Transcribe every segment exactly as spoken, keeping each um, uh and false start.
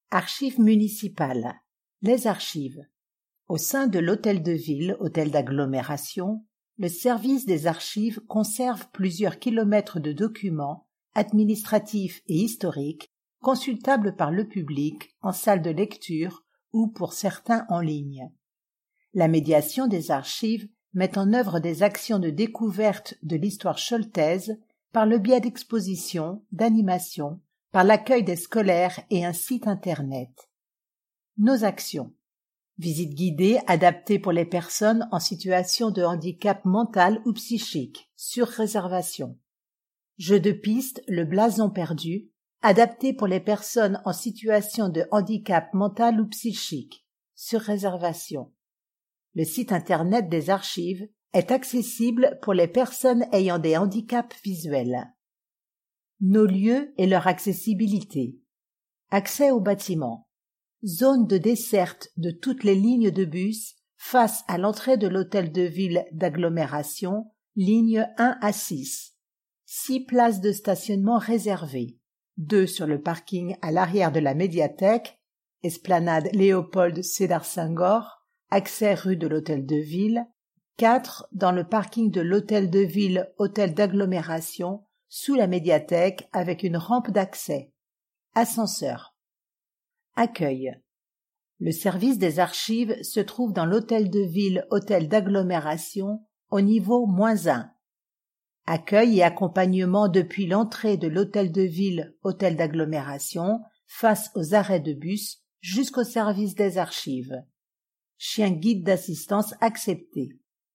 Archives municipales. Les archives. Au sein de l'hôtel de ville, hôtel d'agglomération, le service des archives conserve plusieurs kilomètres de documents administratifs et historiques consultables par le public en salle de lecture ou pour certains en ligne. La médiation des archives met en œuvre des actions de découverte de l'histoire choultaise par le biais d'expositions, d'animations, par l'accueil des scolaires et un site internet. Nos actions. Visite guidée adaptée pour les personnes en situation de handicap mental ou psychique, sur réservation. Jeu de piste Le blason perdu, adapté pour les personnes en situation de handicap mental ou psychique, sur réservation. Le site internet des archives est accessible pour les personnes ayant des handicaps visuels. Nos lieux et leur accessibilité. Accès au bâtiment. Zone de desserte de toutes les lignes de bus face à l'entrée de l'hôtel de ville d'agglomération, ligne un à six. Six places de stationnement réservées. Deux sur le parking à l'arrière de la médiathèque, esplanade Léopold Sédar Senghor, accès rue de l'hôtel de ville. Quatre dans le parking de l'hôtel de ville hôtel d'agglomération, sous la médiathèque avec une rampe d'accès. Ascenseur. Accueil. Le service des archives se trouve dans l'hôtel de ville hôtel d'agglomération au niveau moins un. Accueil et accompagnement depuis l'entrée de l'hôtel de ville hôtel d'agglomération face aux arrêts de bus jusqu'au service des archives. Chien guide d'assistance accepté.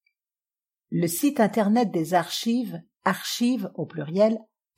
Le site internet des archives, archives au pluriel,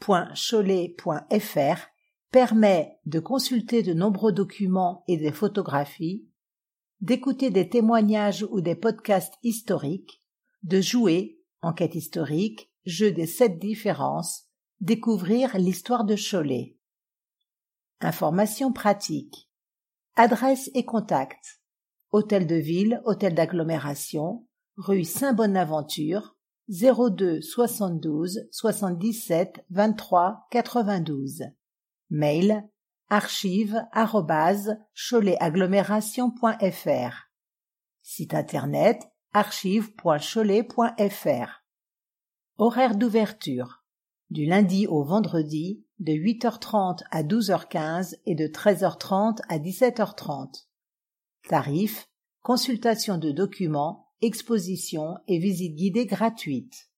.cholet.fr permet de consulter de nombreux documents et des photographies, d'écouter des témoignages ou des podcasts historiques, de jouer, enquête historique, jeu des sept différences, découvrir l'histoire de Cholet. Informations pratiques. Adresse et contact. Hôtel de ville, hôtel d'agglomération, rue Saint-Bonaventure, zéro deux soixante-douze soixante-dix-sept vingt-trois quatre-vingt-douze. Mail archives arobase cholet-agglomération point fr. Site internet archives point cholet point fr. Horaire d'ouverture. Du lundi au vendredi, de huit heures trente à douze heures quinze et de treize heures trente à dix-sept heures trente. Tarif, consultation de documents, exposition et visite guidée gratuite.